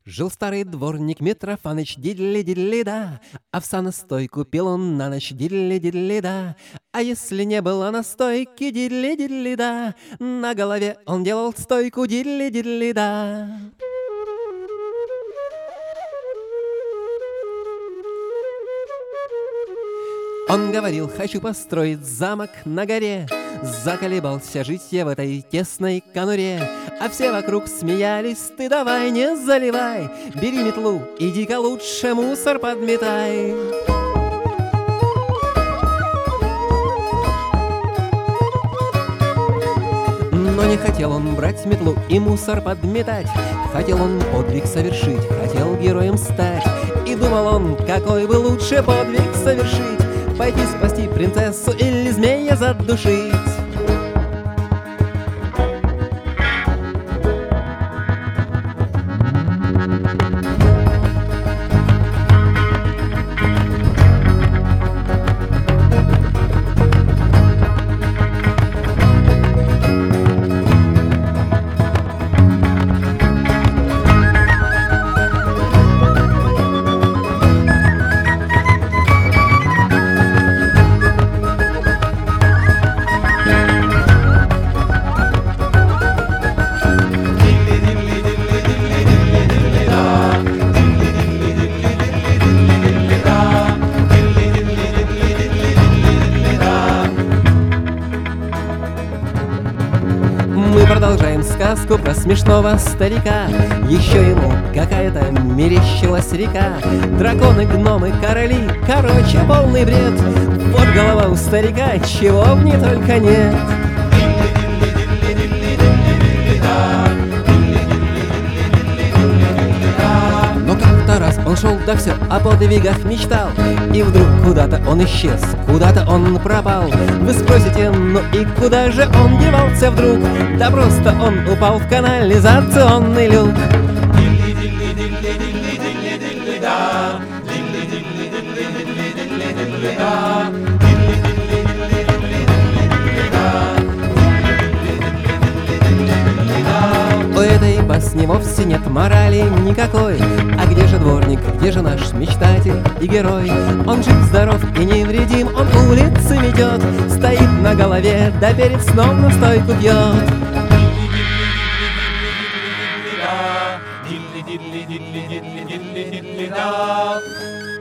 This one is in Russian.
Жил старый дворник Митрофаныч, дидли-дидли-да, овса настой купил он на ночь, дидли-дидли-да. А если не было настойки, дидли-дидли-да, на голове он делал стойку, дидли-дидли-да. Он говорил: хочу построить замок на горе. Заколебался жить я в этой тесной конуре. А все вокруг смеялись: ты давай не заливай, бери метлу, иди-ка лучше мусор подметай. Но не хотел он брать метлу и мусор подметать. Хотел он подвиг совершить, хотел героем стать. И думал он, какой бы лучше подвиг совершить: пойти спасти принцессу или змея задушить. Мы продолжаем сказку про смешного старика. Еще ему какая-то мерещилась река. Драконы, гномы, короли, короче, полный бред. Вот голова у старика, чего в ней только нет. Но как-то раз он шел, да все о подвигах мечтал. И вдруг куда-то он исчез, куда-то он пропал. Вы спросите, ну и куда же он девался вдруг? Да просто он упал в канализационный люк. У этой басни вовсе нет морали никакой. А где же дворник, где же наш мечтатель и герой? Он жив, здоров и невредим, он улицы метет, стоит на голове, да перед сном настойку пьет. Дидли-дидли-дидли-дидли-дидли-дидли-да.